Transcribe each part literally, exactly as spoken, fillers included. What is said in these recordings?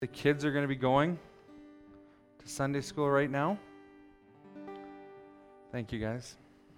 The kids are going to be going to Sunday school right now. Thank you, guys.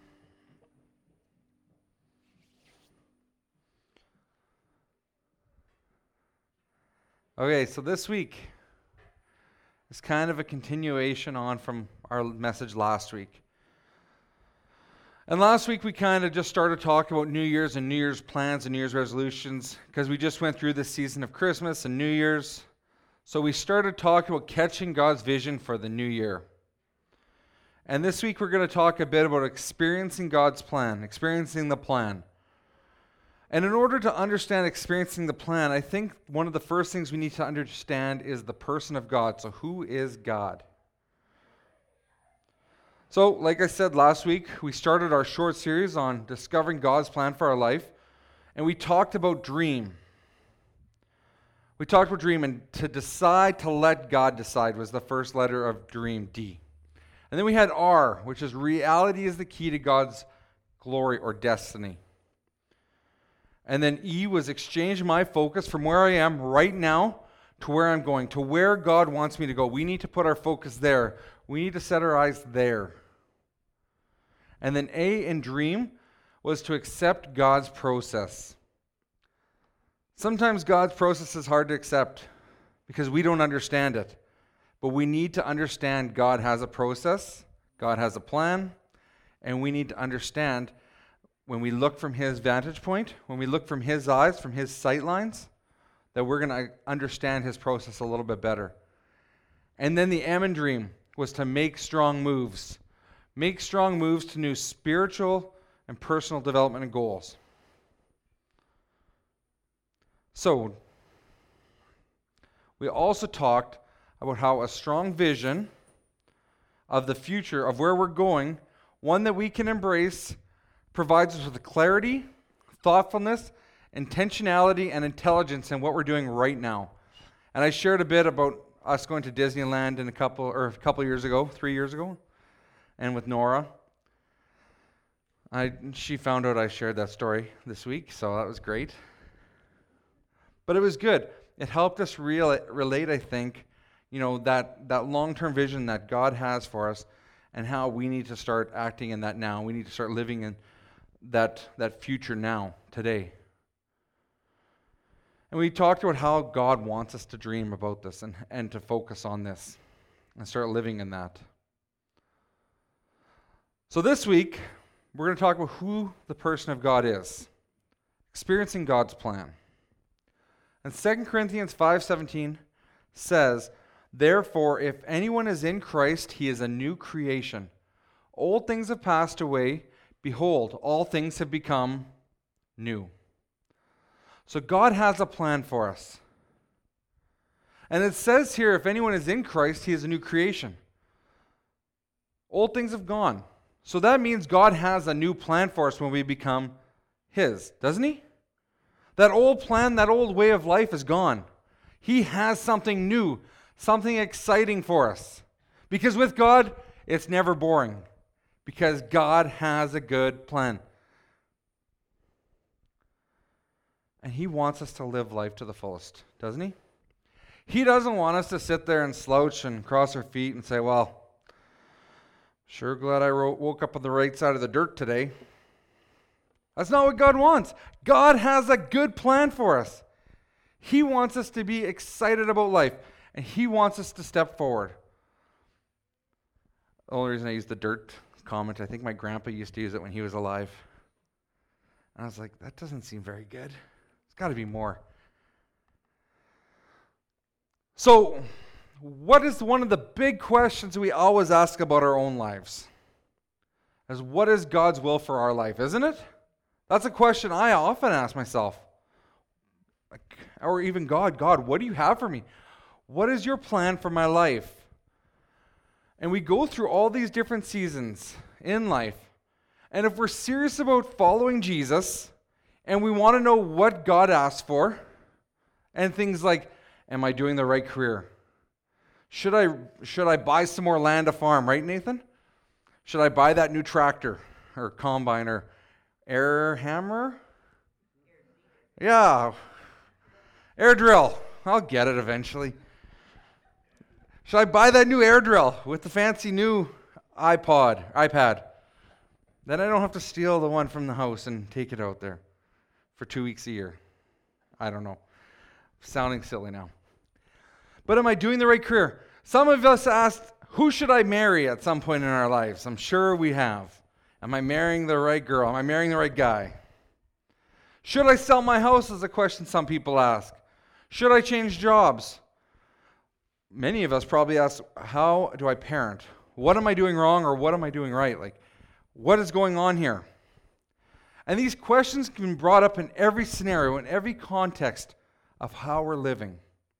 Okay, so this week is kind of a continuation on from our message last week. And last week we kind of just started talking about New Year's and New Year's plans and New Year's resolutions because we just went through this season of Christmas and New Year's. So we started talking about catching God's vision for the new year. And this week we're going to talk a bit about experiencing God's plan, experiencing the plan. And in order to understand experiencing the plan, I think one of the first things we need to understand is the person of God. So who is God? So, like I said last week, we started our short series on discovering God's plan for our life, and we talked about dream. We talked about dream, and to decide to let God decide was the first letter of dream, D. And then we had R, which is reality is the key to God's glory or destiny. And then E was exchange my focus from where I am right now to where I'm going, to where God wants me to go. We need to put our focus there. We need to set our eyes there. And then A in dream was to accept God's process. Sometimes God's process is hard to accept because we don't understand it. But we need to understand God has a process, God has a plan, and we need to understand when we look from His vantage point, when we look from His eyes, from His sight lines, that we're going to understand His process a little bit better. And then the M in dream was to make strong moves. Make strong moves to new spiritual and personal development and goals. So, we also talked about how a strong vision of the future, of where we're going, one that we can embrace, provides us with clarity, thoughtfulness, intentionality, and intelligence in what we're doing right now. And I shared a bit about us going to Disneyland in a couple or a couple years ago, three years ago, and with Nora. I she found out I shared that story this week, so that was great. But it was good. It helped us real, relate, I think, you know, that, that long-term vision that God has for us and how we need to start acting in that now. We need to start living in that, that future now, today. And we talked about how God wants us to dream about this and, and to focus on this and start living in that. So this week, we're going to talk about who the person of God is, experiencing God's plan. And Second Corinthians five seventeen says, "Therefore, if anyone is in Christ, he is a new creation. Old things have passed away. Behold, all things have become new." So God has a plan for us. And it says here, if anyone is in Christ, he is a new creation. Old things have gone. So that means God has a new plan for us when we become His, doesn't He? That old plan, that old way of life is gone. He has something new, something exciting for us. Because with God, it's never boring. Because God has a good plan. And He wants us to live life to the fullest, doesn't He? He doesn't want us to sit there and slouch and cross our feet and say, well, sure glad I woke up on the right side of the dirt today. That's not what God wants. God has a good plan for us. He wants us to be excited about life, and He wants us to step forward. The only reason I use the dirt comment, I think my grandpa used to use it when he was alive. And I was like, that doesn't seem very good. It's got to be more. So, what is one of the big questions we always ask about our own lives? Is what is God's will for our life, isn't it? That's a question I often ask myself. Like, or even God, God, what do you have for me? What is your plan for my life? And we go through all these different seasons in life. And if we're serious about following Jesus, and we want to know what God asks for, and things like, am I doing the right career? Should I should I buy some more land to farm, right, Nathan? Should I buy that new tractor or combine or air hammer? Yeah. Air drill. I'll get it eventually. Should I buy that new air drill with the fancy new iPod, iPad? Then I don't have to steal the one from the house and take it out there for two weeks a year. I don't know. Sounding silly now. But am I doing the right career? Some of us asked, who should I marry at some point in our lives? I'm sure we have. Am I marrying the right girl? Am I marrying the right guy? Should I sell my house is a question some people ask. Should I change jobs? Many of us probably ask, how do I parent? What am I doing wrong or what am I doing right? Like, what is going on here? And these questions can be brought up in every scenario, in every context of how we're living.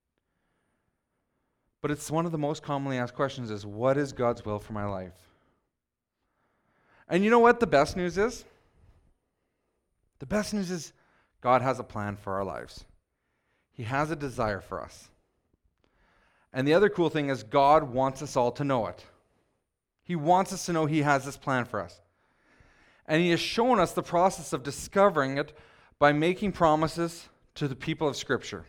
But it's one of the most commonly asked questions is, what is God's will for my life? And you know what the best news is? The best news is God has a plan for our lives. He has a desire for us. And the other cool thing is God wants us all to know it. He wants us to know He has this plan for us. And He has shown us the process of discovering it by making promises to the people of Scripture.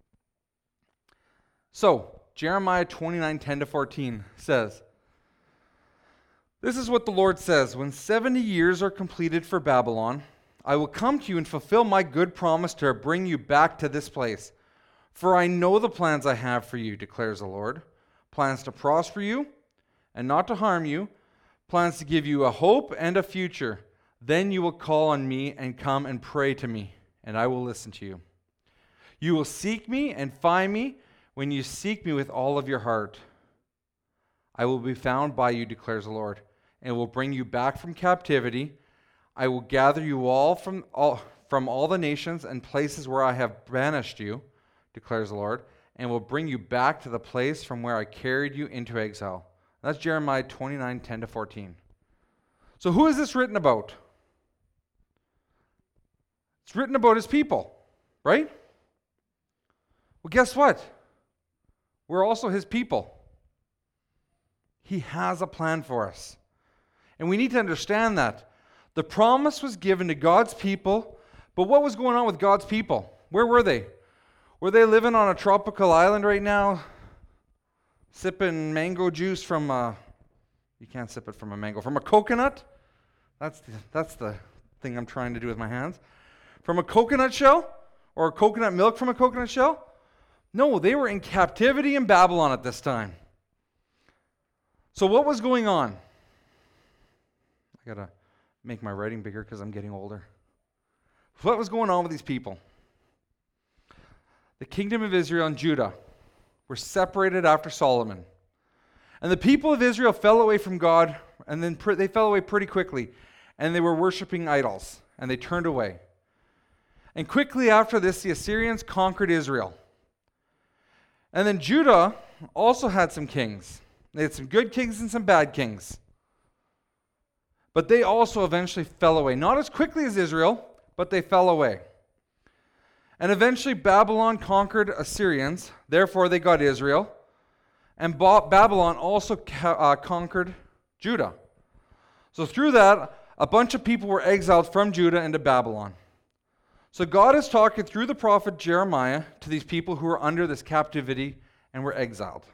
So, Jeremiah twenty-nine, ten to fourteen says, this is what the Lord says, when seventy years are completed for Babylon, I will come to you and fulfill my good promise to bring you back to this place. For I know the plans I have for you, declares the Lord, plans to prosper you and not to harm you, plans to give you a hope and a future. Then you will call on me and come and pray to me, and I will listen to you. You will seek me and find me when you seek me with all of your heart. I will be found by you, declares the Lord, and will bring you back from captivity. I will gather you all from all, from all the nations and places where I have banished you, declares the Lord, and will bring you back to the place from where I carried you into exile. That's Jeremiah twenty-nine, ten to fourteen. So who is this written about? It's written about His people, right? Well, guess what? We're also His people. He has a plan for us. And we need to understand that. The promise was given to God's people, but what was going on with God's people? Where were they? Were they living on a tropical island right now, sipping mango juice from a, you can't sip it from a mango, from a coconut? That's the, that's the thing I'm trying to do with my hands. From a coconut shell? Or coconut milk from a coconut shell? No, they were in captivity in Babylon at this time. So what was going on? I gotta make my writing bigger because I'm getting older. What was going on with these people? The kingdom of Israel and Judah were separated after Solomon. And the people of Israel fell away from God, and then pr- they fell away pretty quickly. And they were worshiping idols, and they turned away. And quickly after this, the Assyrians conquered Israel. And then Judah also had some kings. They had some good kings and some bad kings. But they also eventually fell away. Not as quickly as Israel, but they fell away. And eventually Babylon conquered Assyrians. Therefore they got Israel. And ba- Babylon also ca- uh, conquered Judah. So through that, a bunch of people were exiled from Judah into Babylon. So God is talking through the prophet Jeremiah to these people who are under this captivity and were exiled.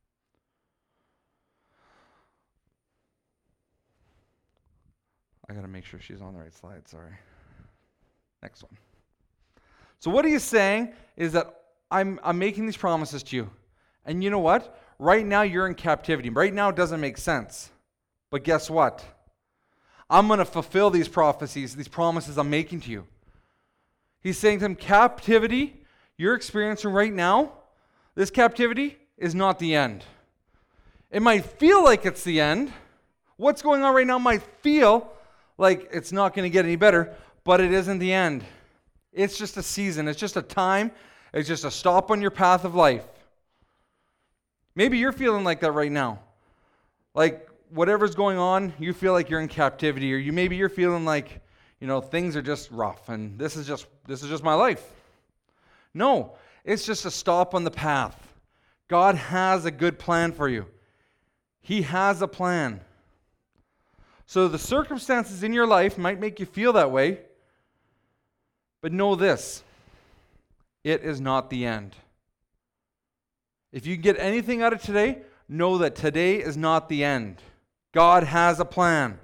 I got to make sure she's on the right slide, sorry. Next one. So what he is saying is that I'm, I'm making these promises to you. And you know what? Right now you're in captivity. Right now it doesn't make sense. But guess what? I'm going to fulfill these prophecies, these promises I'm making to you. He's saying to them, captivity you're experiencing right now, this captivity is not the end. It might feel like it's the end. What's going on right now might feel like it's not going to get any better, but it isn't the end. It's just a season. It's just a time. It's just a stop on your path of life. Maybe you're feeling like that right now. Like whatever's going on, you feel like you're in captivity, or you maybe you're feeling like, you know, things are just rough and this is just this is just my life. No, it's just a stop on the path. God has a good plan for you. He has a plan. So the circumstances in your life might make you feel that way, but know this, it is not the end. If you get anything out of today, know that today is not the end. God has a plan.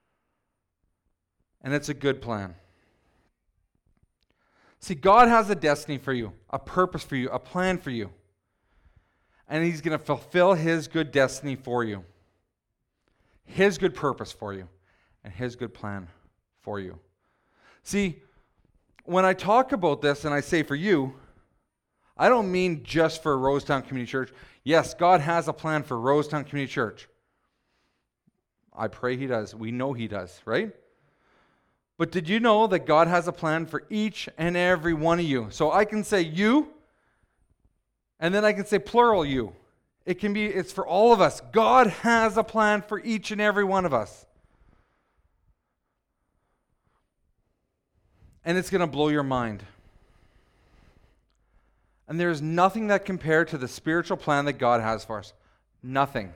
And it's a good plan. See, God has a destiny for you, a purpose for you, a plan for you. And He's going to fulfill His good destiny for you. His good purpose for you. And His good plan for you. See, when I talk about this and I say for you, I don't mean just for Rosetown Community Church. Yes, God has a plan for Rosetown Community Church. I pray He does. We know He does, right? But did you know that God has a plan for each and every one of you? So I can say you, and then I can say plural you. It can be, it's for all of us. God has a plan for each and every one of us. And it's going to blow your mind. And there is nothing that compared to the spiritual plan that God has for us. Nothing.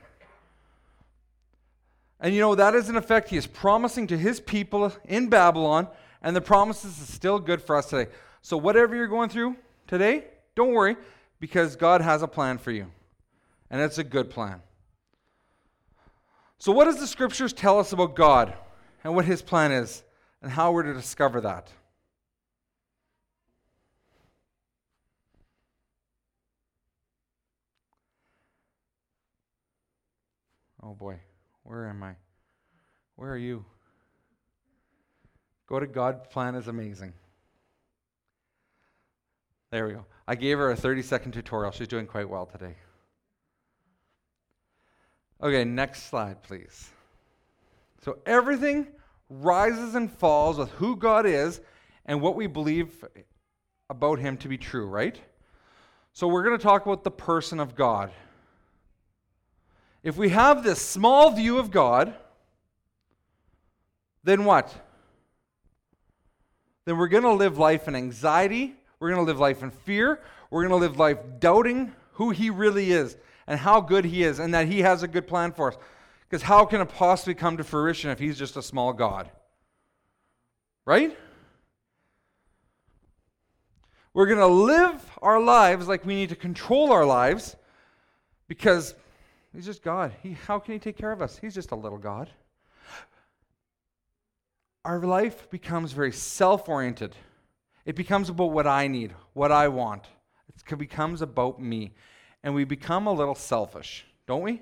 And you know, that is in effect, He is promising to His people in Babylon, and the promises is still good for us today. So whatever you're going through today, don't worry, because God has a plan for you. And it's a good plan. So what does the Scriptures tell us about God and what His plan is and how we're to discover that? Oh boy, where am I? Where are you? Go to God's plan is amazing. There we go. I gave her a thirty-second tutorial. She's doing quite well today. Okay, next slide, please. So everything rises and falls with who God is and what we believe about Him to be true, right? So we're going to talk about the person of God. If we have this small view of God, then what? Then we're going to live life in anxiety. We're going to live life in fear. We're going to live life doubting who He really is and how good He is and that He has a good plan for us. Because how can it possibly come to fruition if He's just a small God? Right? We're going to live our lives like we need to control our lives because He's just God. He, how can He take care of us? He's just a little God. Our life becomes very self-oriented. It becomes about what I need, what I want. It becomes about me. And we become a little selfish, don't we?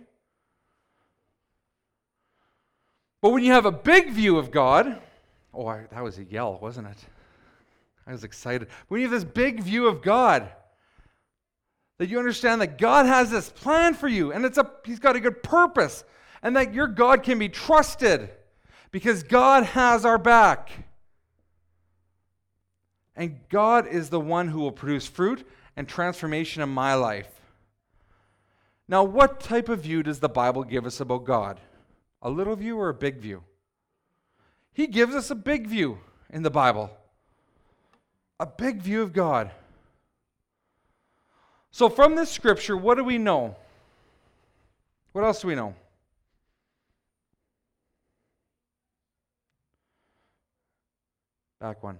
But when you have a big view of God, oh, I, that was a yell, wasn't it? I was excited. When you have this big view of God, that you understand that God has this plan for you, and it's a He's got a good purpose, and that your God can be trusted because God has our back. And God is the one who will produce fruit and transformation in my life. Now, what type of view does the Bible give us about God? A little view or a big view? He gives us a big view in the Bible. A big view of God. So from this scripture, what do we know? What else do we know? Back one.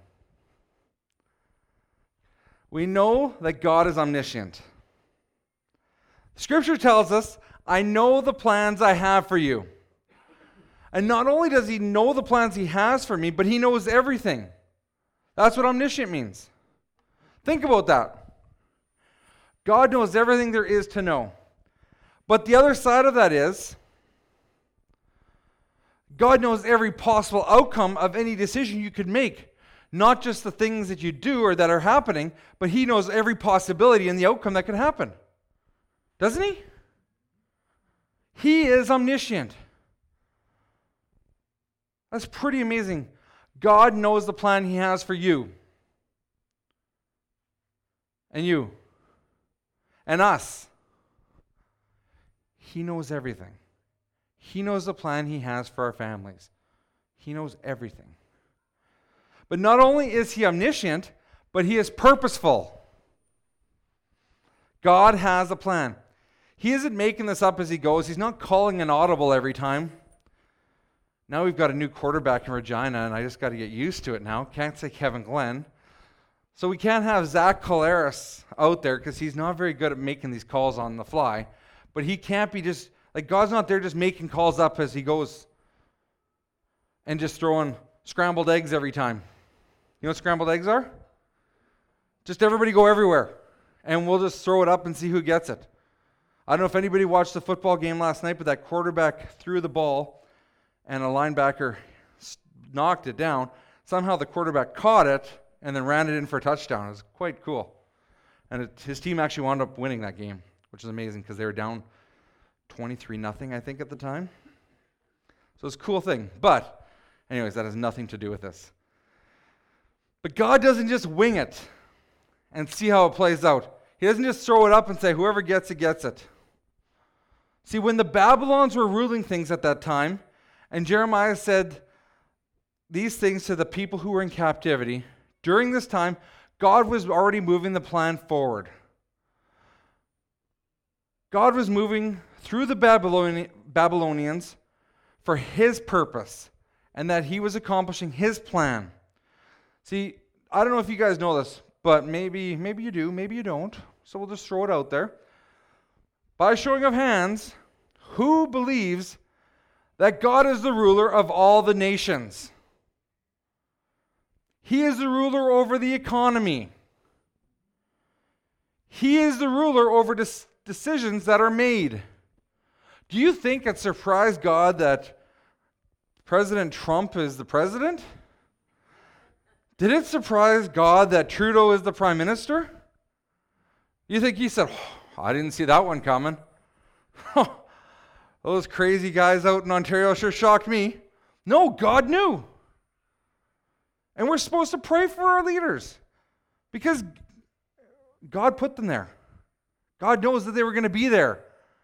We know that God is omniscient. Scripture tells us, I know the plans I have for you. And not only does He know the plans He has for me, but He knows everything. That's what omniscient means. Think about that. God knows everything there is to know. But the other side of that is, God knows every possible outcome of any decision you could make. Not just the things that you do or that are happening, but He knows every possibility and the outcome that could happen. Doesn't He? He is omniscient. That's pretty amazing. God knows the plan He has for you. And you. And us. He knows everything. He knows the plan He has for our families. He knows everything. But not only is He omniscient, but He is purposeful. God has a plan. He isn't making this up as He goes. He's not calling an audible every time. Now we've got a new quarterback in Regina, and I just got to get used to it now. Can't say Kevin Glenn. So we can't have Zach Collaris out there because he's not very good at making these calls on the fly. But he can't be just, like God's not there just making calls up as he goes and just throwing scrambled eggs every time. You know what scrambled eggs are? Just everybody go everywhere, and we'll just throw it up and see who gets it. I don't know if anybody watched the football game last night, but that quarterback threw the ball, and a linebacker knocked it down. Somehow the quarterback caught it, and then ran it in for a touchdown. It was quite cool. And it, his team actually wound up winning that game, which is amazing because they were down twenty-three nothing, I think, at the time. So it's a cool thing. But anyways, that has nothing to do with this. But God doesn't just wing it and see how it plays out. He doesn't just throw it up and say, whoever gets it, gets it. See, when the Babylons were ruling things at that time, and Jeremiah said these things to the people who were in captivity, during this time, God was already moving the plan forward. God was moving through the Babyloni- Babylonians for his purpose, and that he was accomplishing his plan. See, I don't know if you guys know this, but maybe, maybe you do, maybe you don't. So we'll just throw it out there. By showing of hands, who believes that God is the ruler of all the nations? He is the ruler over the economy. He is the ruler over dis- decisions that are made. Do you think it surprised God that President Trump is the president? Did it surprise God that Trudeau is the prime minister? You think he said, oh, I didn't see that one coming. Those crazy guys out in Ontario sure shocked me. No, God knew. And we're supposed to pray for our leaders because God put them there. God knows that they were going to be there.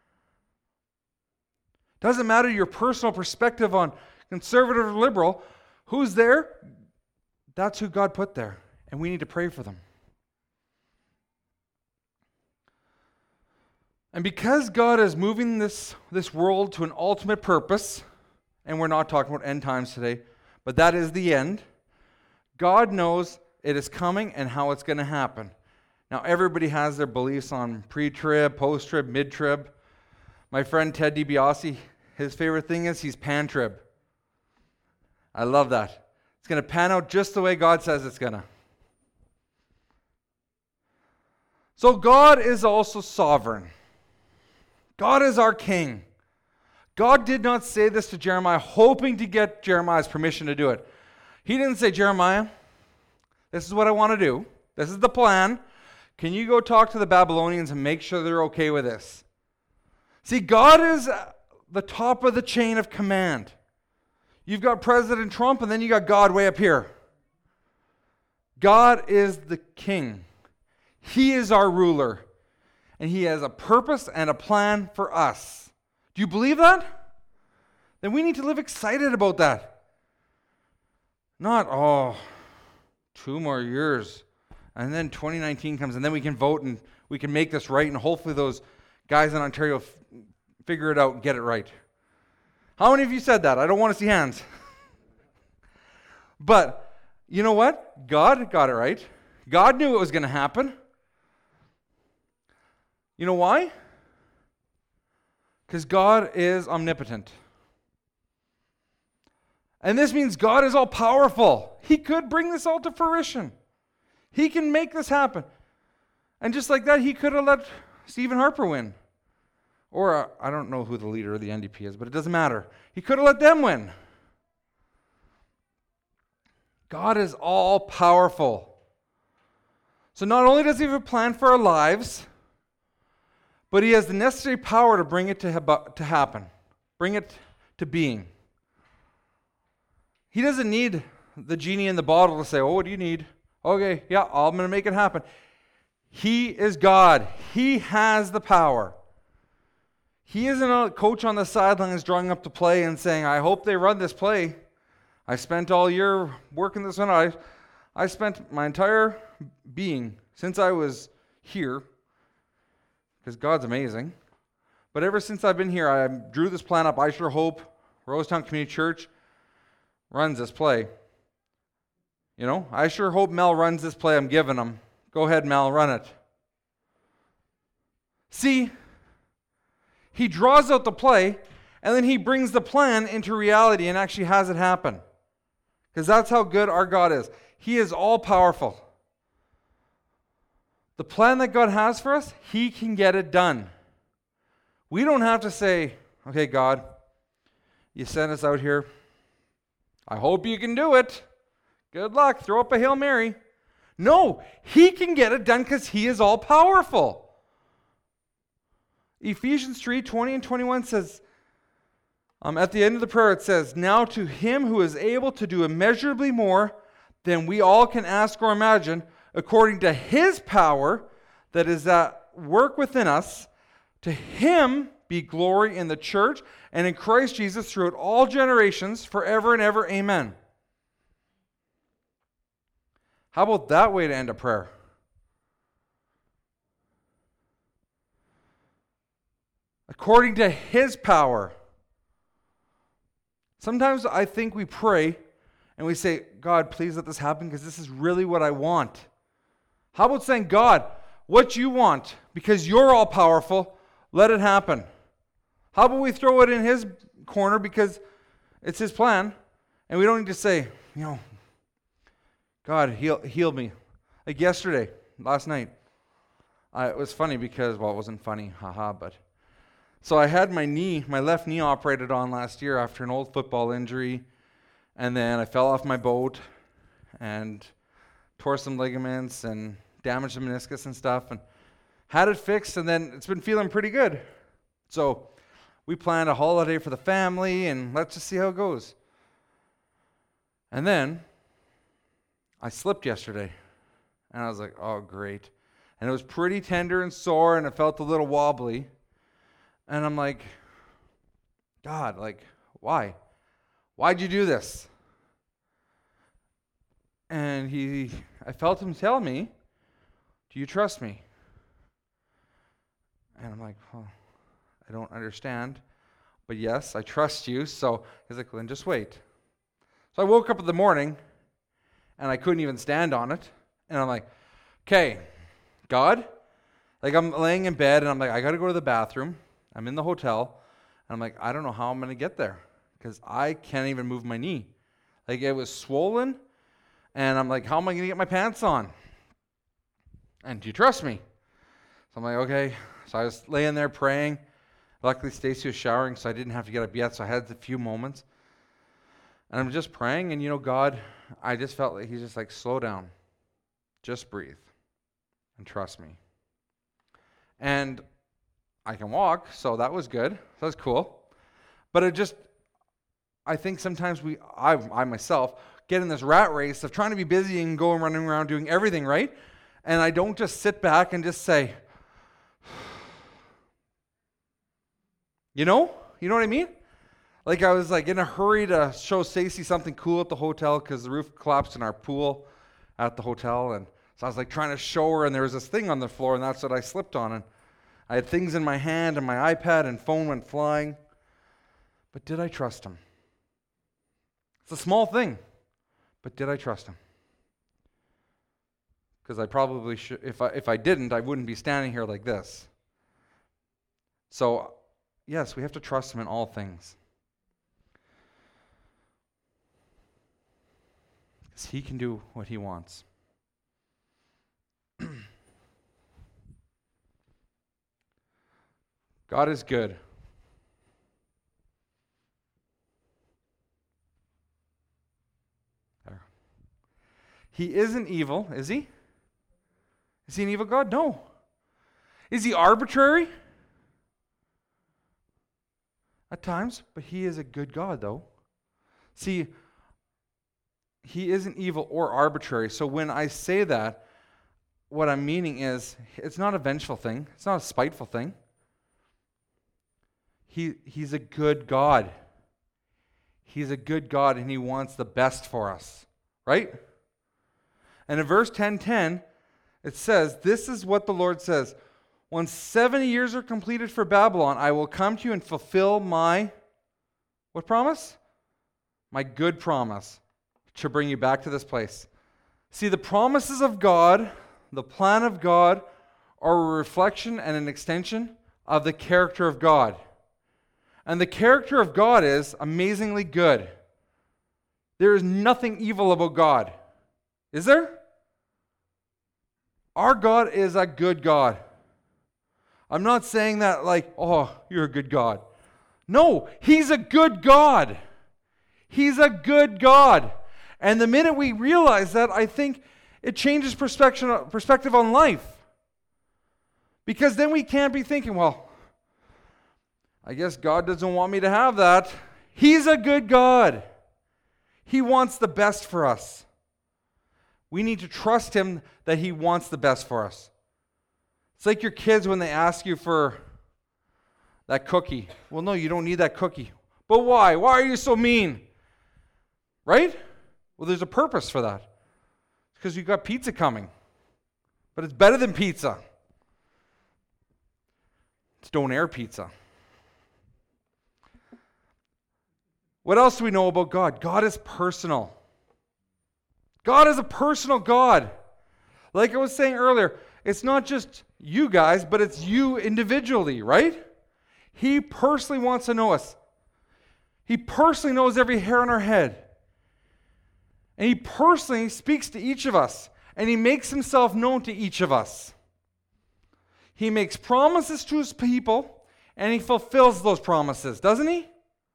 Doesn't matter your personal perspective on conservative or liberal. Who's there? That's who God put there. And we need to pray for them. And because God is moving this, this world to an ultimate purpose, and we're not talking about end times today, but that is the end, God knows it is coming and how it's going to happen. Now, everybody has their beliefs on pre-trib, post-trib, mid-trib. My friend Ted DiBiase, his favorite thing is he's pan-trib. I love that. It's going to pan out just the way God says it's going to. So God is also sovereign. God is our king. God did not say this to Jeremiah hoping to get Jeremiah's permission to do it. He didn't say, Jeremiah, this is what I want to do. This is the plan. Can you go talk to the Babylonians and make sure they're okay with this? See, God is the top of the chain of command. You've got President Trump, and then you got God way up here. God is the king. He is our ruler. And he has a purpose and a plan for us. Do you believe that? Then we need to live excited about that. Not, oh, two more years. And then twenty nineteen comes, and then we can vote, and we can make this right, and hopefully those guys in Ontario f- figure it out and get it right. How many of you said that? I don't want to see hands. But you know what? God got it right. God knew it was going to happen. You know why? Because God is omnipotent. And this means God is all powerful. He could bring this all to fruition. He can make this happen. And just like that, he could have let Stephen Harper win. Or, uh, I don't know who the leader of the N D P is, but it doesn't matter. He could have let them win. God is all powerful. So not only does he have a plan for our lives, but he has the necessary power to bring it to, ha- to happen. Bring it to being. He doesn't need the genie in the bottle to say, oh, what do you need? Okay, yeah, I'm going to make it happen. He is God. He has the power. He isn't a coach on the sidelines drawing up the play and saying, I hope they run this play. I spent all year working this one. I, I spent my entire being since I was here, because God's amazing. But ever since I've been here, I drew this plan up. I sure hope Rosetown Community Church runs this play. You know, I sure hope Mel runs this play I'm giving him. Go ahead, Mel, run it. See, He draws out the play, and then he brings the plan into reality and actually has it happen. Because that's how good our God is. He is all-powerful. The plan that God has for us, he can get it done. We don't have to say, okay, God, you sent us out here. I hope you can do it. Good luck. Throw up a Hail Mary. No, he can get it done because he is all-powerful. Ephesians three twenty and twenty-one says, um, at the end of the prayer it says, now to him who is able to do immeasurably more than we all can ask or imagine, according to his power that is at work within us, to him be glory in the church and in Christ Jesus throughout all generations, forever and ever. Amen. How about that way to end a prayer? According to his power. Sometimes I think we pray and we say, God, please let this happen because this is really what I want. How about saying, God, what you want, because you're all powerful, let it happen. How about we throw it in his corner because it's his plan, and we don't need to say, you know, God, heal, heal me. Like yesterday, last night, I, it was funny because, well, it wasn't funny, haha, but. So I had my knee, my left knee operated on last year after an old football injury, and then I fell off my boat and tore some ligaments and damaged the meniscus and stuff, and had it fixed, and then it's been feeling pretty good. So we planned a holiday for the family, and let's just see how it goes. And then I slipped yesterday, and I was like, oh, great. And it was pretty tender and sore, and it felt a little wobbly. And I'm like, God, like, why? Why'd you do this? And he, I felt him tell me, do you trust me? And I'm like, oh, I don't understand. But yes, I trust you. So he's like, well, then just wait. So I woke up in the morning, and I couldn't even stand on it. And I'm like, okay, God. Like, I'm laying in bed, and I'm like, I got to go to the bathroom. I'm in the hotel. And I'm like, I don't know how I'm going to get there because I can't even move my knee. Like, it was swollen. And I'm like, how am I going to get my pants on? And do you trust me? So I'm like, okay. So I was laying there praying. Luckily, Stacy was showering, so I didn't have to get up yet. So I had a few moments. And I'm just praying. And, you know, God, I just felt like he's just like, slow down. Just breathe. And trust me. And I can walk, so that was good. That was cool. But it just, I think sometimes we, I, I myself, get in this rat race of trying to be busy and going running around doing everything, right? And I don't just sit back and just say, you know? You know what I mean? Like I was like in a hurry to show Stacy something cool at the hotel because the roof collapsed in our pool at the hotel. And so I was like trying to show her, and there was this thing on the floor, and that's what I slipped on. And I had things in my hand, and my iPad and phone went flying. But did I trust him? It's a small thing, but did I trust him? Because I probably should. If I if I didn't, I wouldn't be standing here like this. So, yes, we have to trust him in all things. Because he can do what he wants. God is good. There. He isn't evil, is he? Is he an evil God? No. Is he arbitrary? At times, but he is a good God, though. See, he isn't evil or arbitrary. So when I say that, what I'm meaning is it's not a vengeful thing. It's not a spiteful thing. He, he's a good God. He's a good God, and he wants the best for us, right? And in verse ten ten, it says, this is what the Lord says. When seventy years are completed for Babylon, I will come to you and fulfill my, what promise? My good promise to bring you back to this place. See, the promises of God, the plan of God, are a reflection and an extension of the character of God. And the character of God is amazingly good. There is nothing evil about God. Is there? Our God is a good God. I'm not saying that like, oh, you're a good God. No, He's a good God. He's a good God. And the minute we realize that, I think it changes perspective, perspective on life. Because then we can't be thinking, well, I guess God doesn't want me to have that. He's a good God. He wants the best for us. We need to trust Him that He wants the best for us. It's like your kids when they ask you for that cookie. Well, no, you don't need that cookie. But why? Why are you so mean? Right? Well, there's a purpose for that. It's because you've got pizza coming. But it's better than pizza. It's Donair pizza. What else do we know about God? God is personal. God is a personal God. Like I was saying earlier, it's not just you guys, but it's you individually, right? He personally wants to know us. He personally knows every hair on our head. And He personally speaks to each of us. And He makes Himself known to each of us. He makes promises to His people, and He fulfills those promises, doesn't He?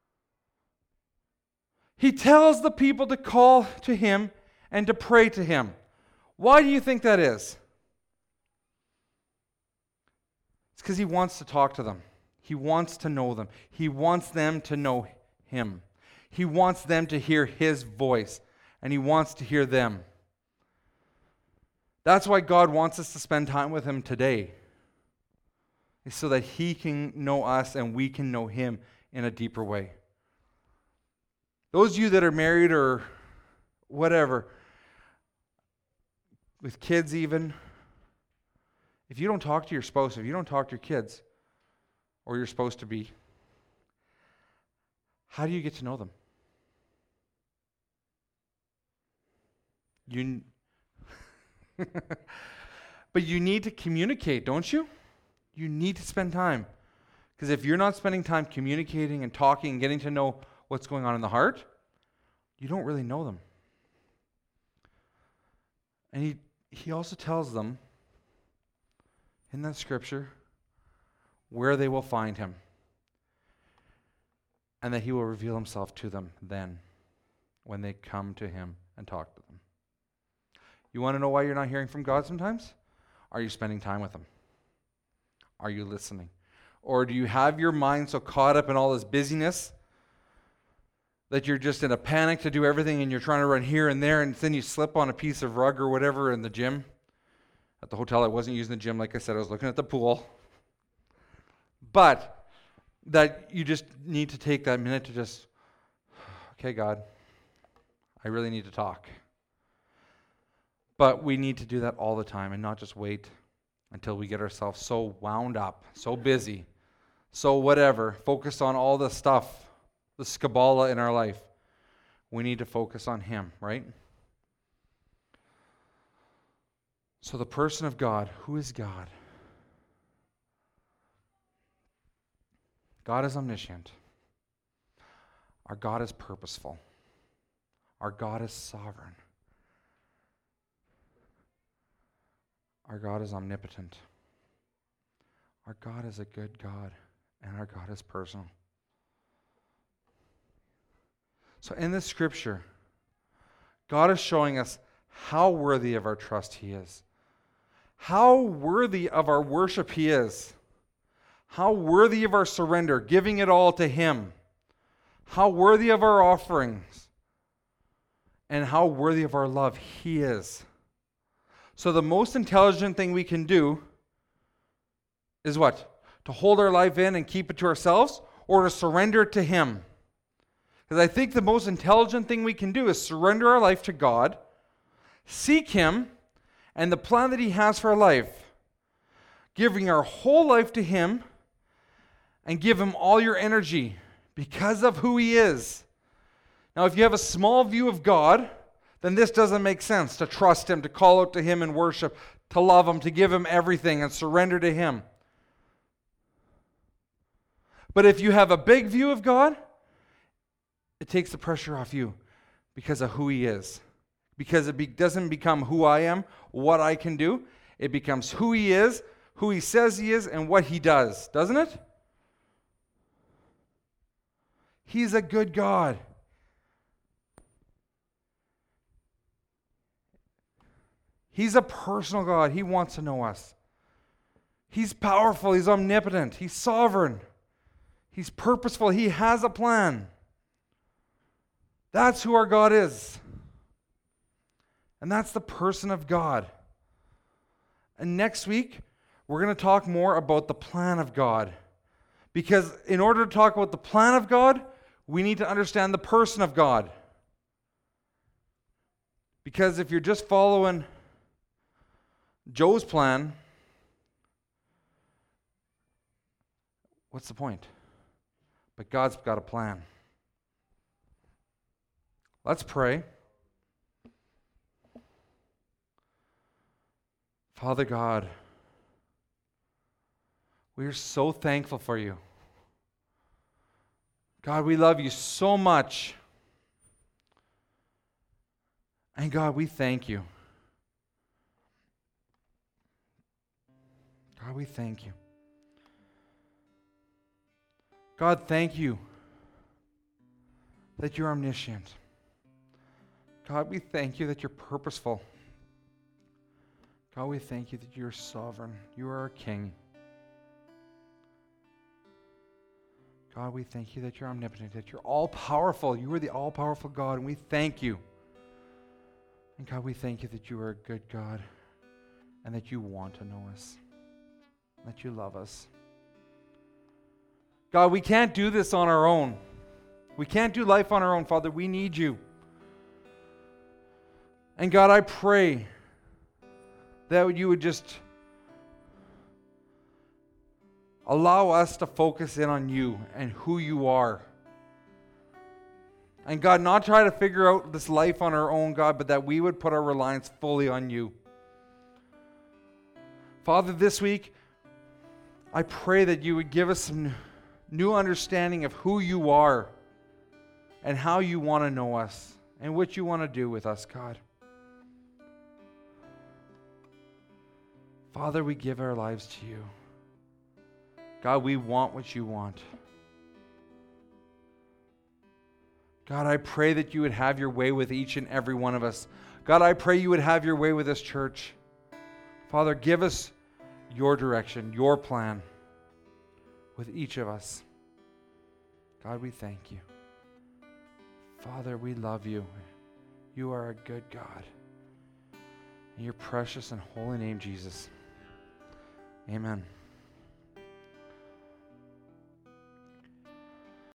He tells the people to call to Him and to pray to Him. Why do you think that is? It's because He wants to talk to them. He wants to know them. He wants them to know Him. He wants them to hear His voice, and He wants to hear them. That's why God wants us to spend time with Him today, so that He can know us and we can know Him in a deeper way. Those of you that are married or whatever, with kids even, if you don't talk to your spouse, if you don't talk to your kids, or you're supposed to be, how do you get to know them? You, but you need to communicate, don't you? You need to spend time. Because if you're not spending time communicating and talking and getting to know what's going on in the heart, you don't really know them. And he, he also tells them in that scripture where they will find Him. And that He will reveal Himself to them then when they come to Him and talk to them. You want to know why you're not hearing from God sometimes? Are you spending time with Him? Are you listening? Or do you have your mind so caught up in all this busyness that you're just in a panic to do everything and you're trying to run here and there, and then you slip on a piece of rug or whatever in the gym? At the hotel, I wasn't using the gym, like I said, I was looking at the pool. But that you just need to take that minute to just, okay, God, I really need to talk. But we need to do that all the time and not just wait until we get ourselves so wound up, so busy, so whatever, focus on all the stuff, the skabala in our life. We need to focus on Him, right? So the person of God, who is God? God is omniscient. Our God is purposeful. Our God is sovereign. Our God is omnipotent. Our God is a good God, and our God is personal. So in this scripture, God is showing us how worthy of our trust He is. How worthy of our worship He is. How worthy of our surrender, giving it all to Him. How worthy of our offerings. And how worthy of our love He is. So the most intelligent thing we can do is what? To hold our life in and keep it to ourselves, or to surrender it to Him? Because I think the most intelligent thing we can do is surrender our life to God, seek Him, and the plan that He has for our life. Giving our whole life to Him, and give Him all your energy because of who He is. Now, if you have a small view of God, then this doesn't make sense, to trust Him, to call out to Him in worship, to love Him, to give Him everything and surrender to Him. But if you have a big view of God, it takes the pressure off you because of who He is. Because it be, doesn't become who I am, what I can do. It becomes who He is, who He says He is, and what He does. Doesn't it? He's a good God. He's a personal God. He wants to know us. He's powerful. He's omnipotent. He's sovereign. He's purposeful. He has a plan. That's who our God is. And that's the person of God. And next week, we're going to talk more about the plan of God. Because in order to talk about the plan of God, we need to understand the person of God. Because if you're just following Joe's plan, what's the point? But God's got a plan. Let's pray. Father God, we are so thankful for you. God, we love you so much. And God, we thank you. God, we thank you. God, thank you that you're omniscient. God, we thank you that you're purposeful. God, we thank you that you're sovereign. You are our King. God, we thank you that you're omnipotent, that you're all-powerful. You are the all-powerful God, and we thank you. And God, we thank you that you are a good God and that you want to know us, that you love us. God, we can't do this on our own. We can't do life on our own, Father. We need you. And God, I pray that you would just allow us to focus in on you and who you are. And God, not try to figure out this life on our own, God, but that we would put our reliance fully on you. Father, this week, I pray that you would give us some new understanding of who you are and how you want to know us and what you want to do with us, God. Father, we give our lives to you. God, we want what you want. God, I pray that you would have your way with each and every one of us. God, I pray you would have your way with this church. Father, give us your direction, your plan with each of us. God, we thank you. Father, we love you. You are a good God. In your precious and holy name, Jesus. Amen.